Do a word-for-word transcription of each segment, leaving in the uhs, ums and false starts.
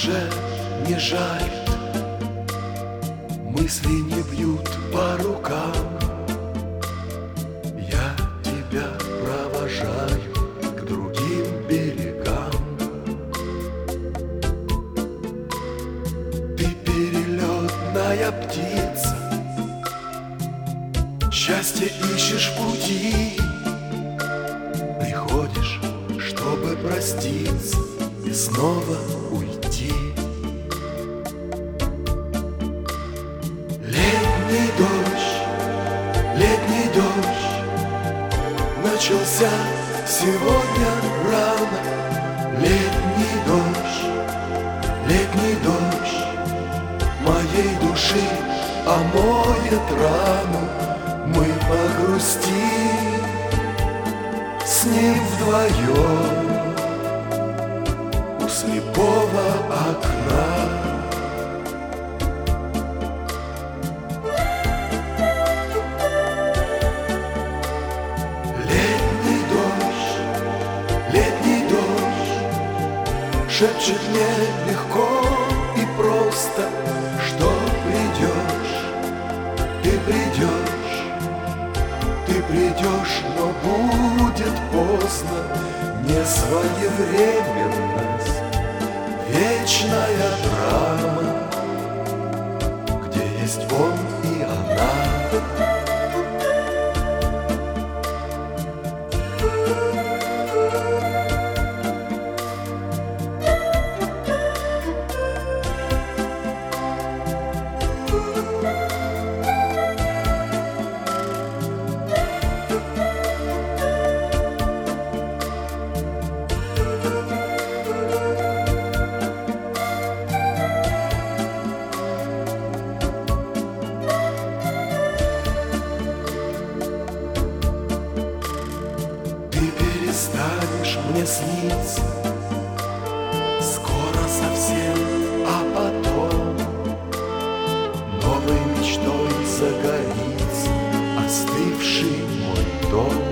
уже не жалит, мысли не бьют по рукам. Я тебя провожаю к другим берегам. Ты перелетная птица, счастье ищешь в пути. Приходишь, чтобы проститься и снова уйти. Летний дождь, летний дождь начался сегодня рано. Летний дождь, летний дождь моей души омоет рану. Мы погрустим с ним вдвоем у слепого окна. Летний дождь, летний дождь шепчет мне легко и просто, что придешь, ты придешь, ты придешь, но будет поздно. Несвоевременность, вечная драма, где есть он и она. Станешь мне сниться скоро совсем, а потом новой мечтой загорится остывший мой дом.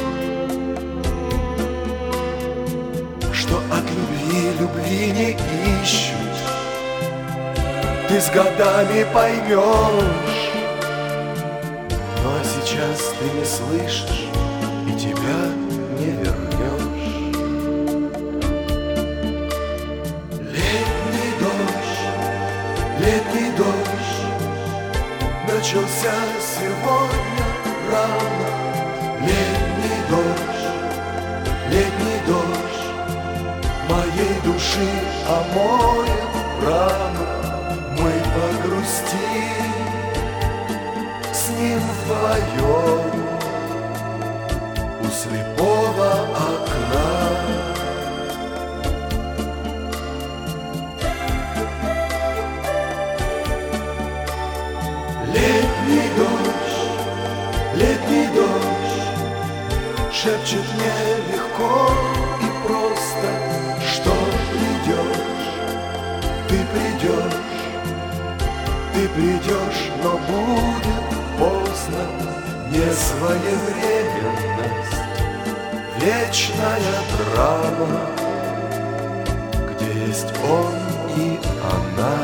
Что от любви любви не ищут, ты с годами поймешь. Ну а сейчас ты не слышишь, и тебя не вернешь. Летний дождь, летний дождь начался сегодня рано. Летний дождь, летний дождь моей души омоет рану. Мы погрустим с ним вдвоем у слепого окна. Летний дождь, летний дождь шепчет мне легко и просто, что придешь, ты придешь, ты придешь, но будет поздно. Несвоевременность, вечная драма, где есть он и она.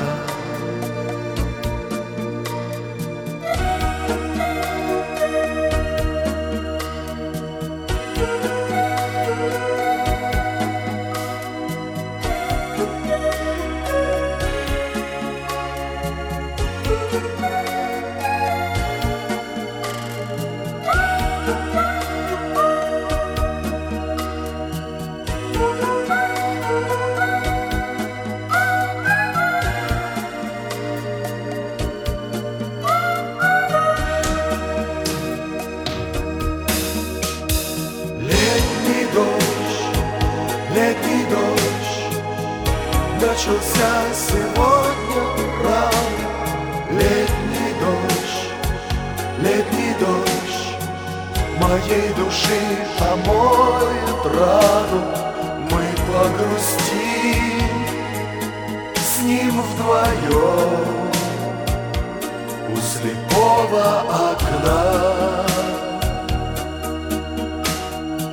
Летний дождь начался сегодня рано. Летний дождь, летний дождь моей души омоет рану. Мы погрустим с ним вдвоем у слепого окна.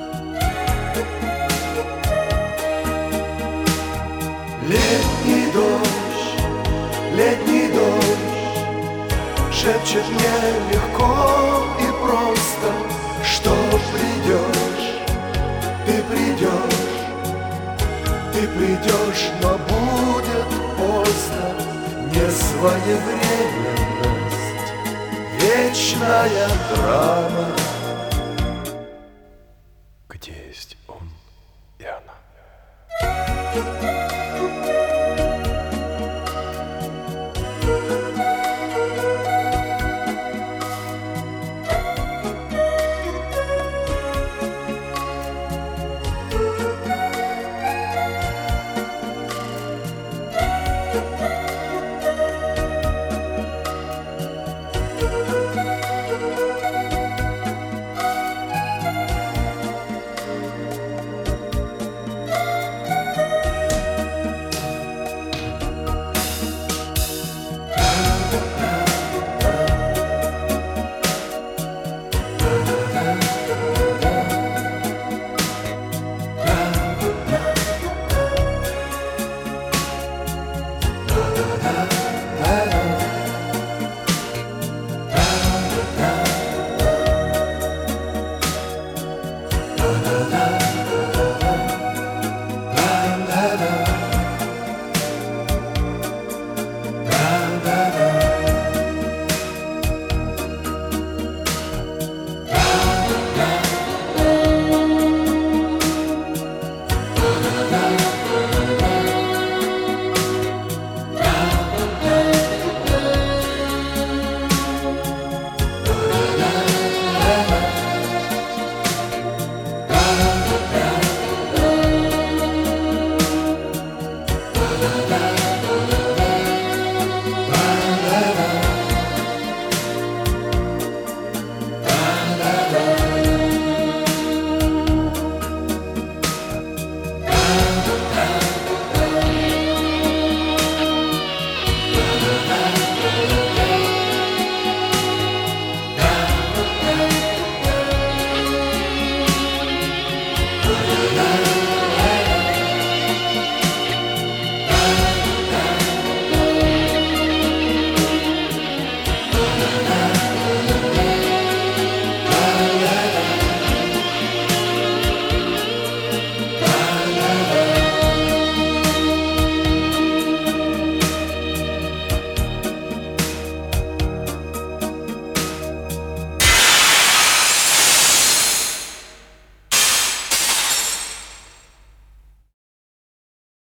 Летний дождь, своевременность, вечная драма.